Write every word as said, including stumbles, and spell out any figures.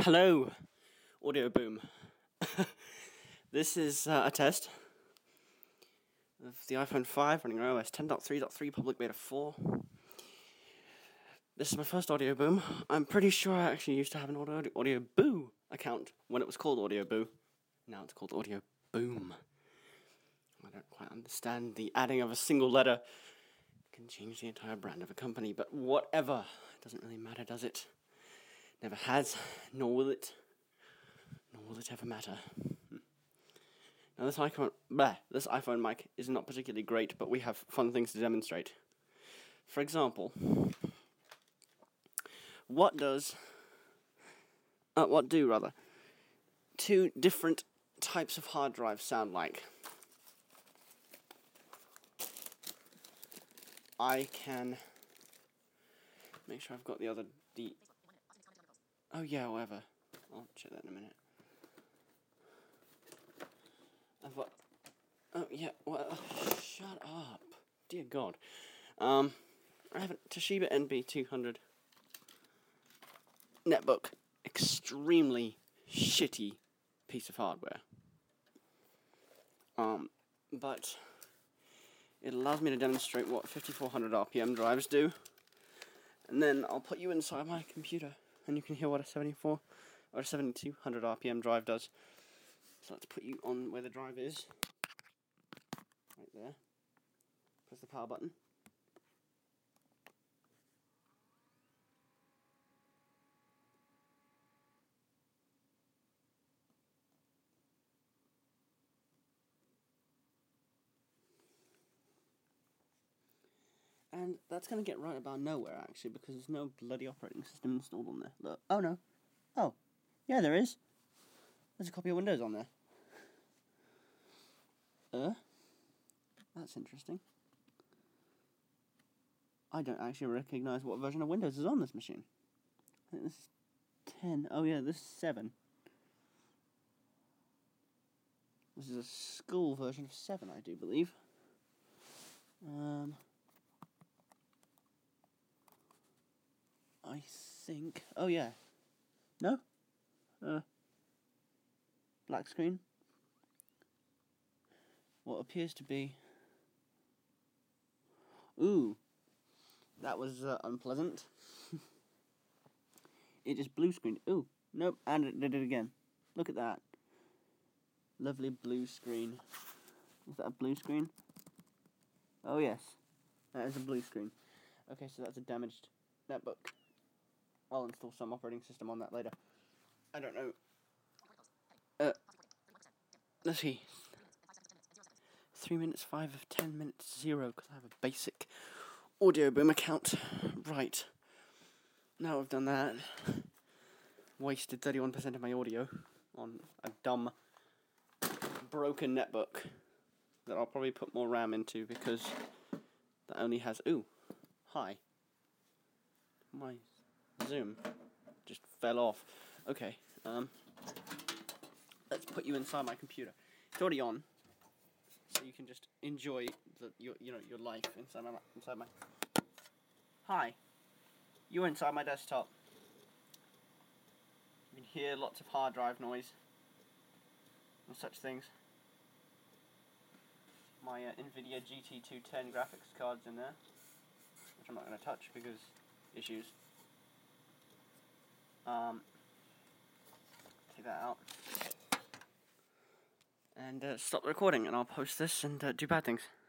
Hello, Audio Boom. This is uh, a test of the iPhone five running on O S ten point three point three Public Beta four. This is my first Audio Boom. I'm pretty sure I actually used to have an Audio, Audio Boo account when it was called Audio Boo. Now it's called Audio Boom. I don't quite understand the adding of a single letter can change the entire brand of a company, but whatever. It doesn't really matter, does it? Never has, nor will it. Nor will it ever matter. Now this iPhone, bleh, this iPhone mic is not particularly great, but we have fun things to demonstrate. For example, what does, uh, what do rather, two different types of hard drives sound like? I can make sure I've got the other D. Oh yeah, whatever. I'll check that in a minute. I've got. Oh yeah. Well, oh, shut up, dear God. Um, I have a Toshiba N B two hundred netbook. Extremely shitty piece of hardware. Um, but it allows me to demonstrate what fifty-four hundred R P M drives do, and then I'll put you inside my computer, and you can hear what a seventy-four or a seventy-two hundred R P M drive does. So let's put you on where the drive is. Right there. Press the power button. And that's going to get right about nowhere, actually, because there's no bloody operating system installed on there. Look. Oh, no. Oh. Yeah, there is. There's a copy of Windows on there. Uh? That's interesting. I don't actually recognize what version of Windows is on this machine. I think this is ten. Oh, yeah, this is seven. This is a school version of seven, I do believe. Um... I think... Oh, yeah. No? Uh... Black screen. What appears to be... Ooh. That was uh, unpleasant. It just blue screened. Ooh. Nope. And it did it again. Look at that. Lovely blue screen. Is that a blue screen? Oh, yes. That is a blue screen. Okay, so that's a damaged netbook. I'll install some operating system on that later. I don't know. Uh, let's see. Three minutes, five of ten minutes, zero, because I have a basic Audio Boom account. Right. Now I've done that. Wasted thirty-one percent of my audio on a dumb, broken netbook that I'll probably put more RAM into because that only has... Ooh. Hi. My Zoom just fell off. Okay. Um... Let's put you inside my computer. It's already on, so you can just enjoy the your you know your life inside my inside my. Hi, you're inside my desktop. You can hear lots of hard drive noise and such things. My uh, NVIDIA G T two ten graphics card's in there, which I'm not going to touch because issues. Um, take that out. And uh, stop the recording, and I'll post this and uh, do bad things.